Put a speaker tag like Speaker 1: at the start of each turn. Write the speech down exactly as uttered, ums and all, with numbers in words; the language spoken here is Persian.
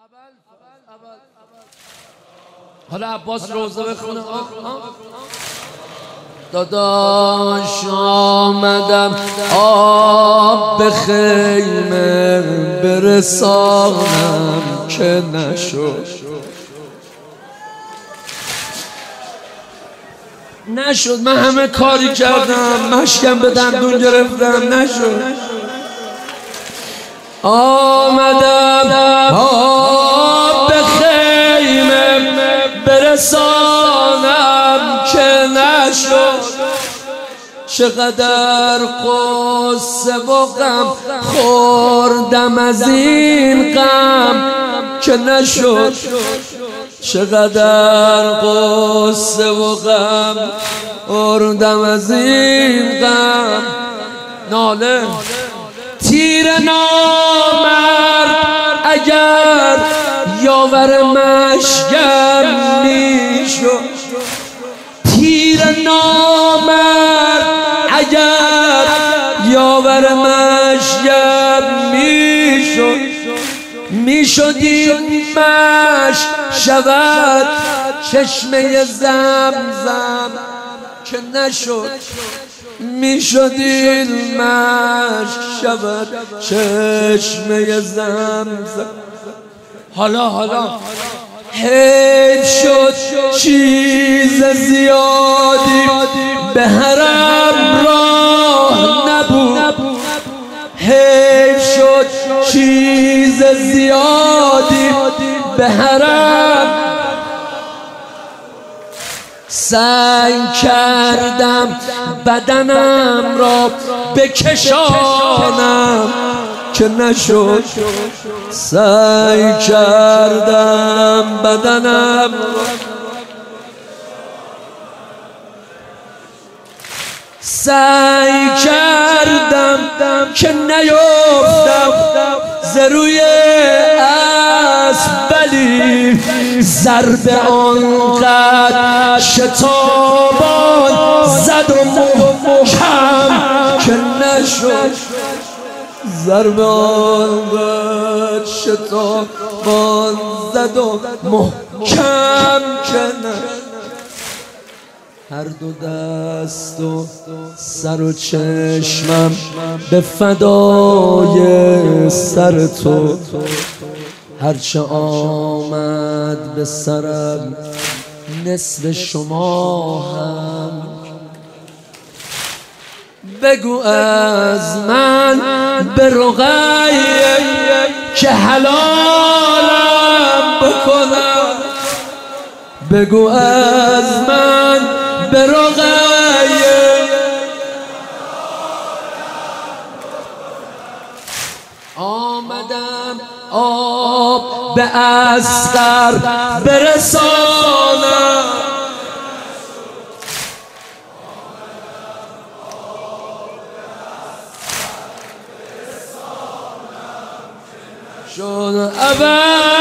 Speaker 1: حالا عباس روزه بخونه. داداش آمدم آب به خیمه برسانم که نشد نشد من همه کاری کردم، مشکم به دندون گرفتم، نشد. آمدم آب به خیمه برسانم که نشد. چقدر قصه و غم خوردم از این غم که نشد. چقدر قصه و غم خوردم از این غم. ناله تیر نامرد اگر یاور مشگم میشد. تیر نامرد اگر یاور مشگم میشد. میشد این مشک شود چشمه زمزم که نشد. میشد این مشک شود چشمه زمزم. حالا حالا حیف شد چیز زیادی به حرم راه نبود. حیف شد چیز زیادی به حرم. سعی کردم بدنم را بکشانم که نشد. سعی کردم بدنم سعی کردم که نیفتم ز روی اسب، ولی ضربه آنقدر شتابان زد و محکم که نشد. ضربه آنقدر شتابان زد و محکم که نشد. هر دو دست و سر و چشمم به فدای سر تو. هرچه آمد به سرم نصف شما هم. بگو از من به رقیه که حلالم بکنم. بگو از من به رقیه آمدم آب به اصغر برسانم. شد ابد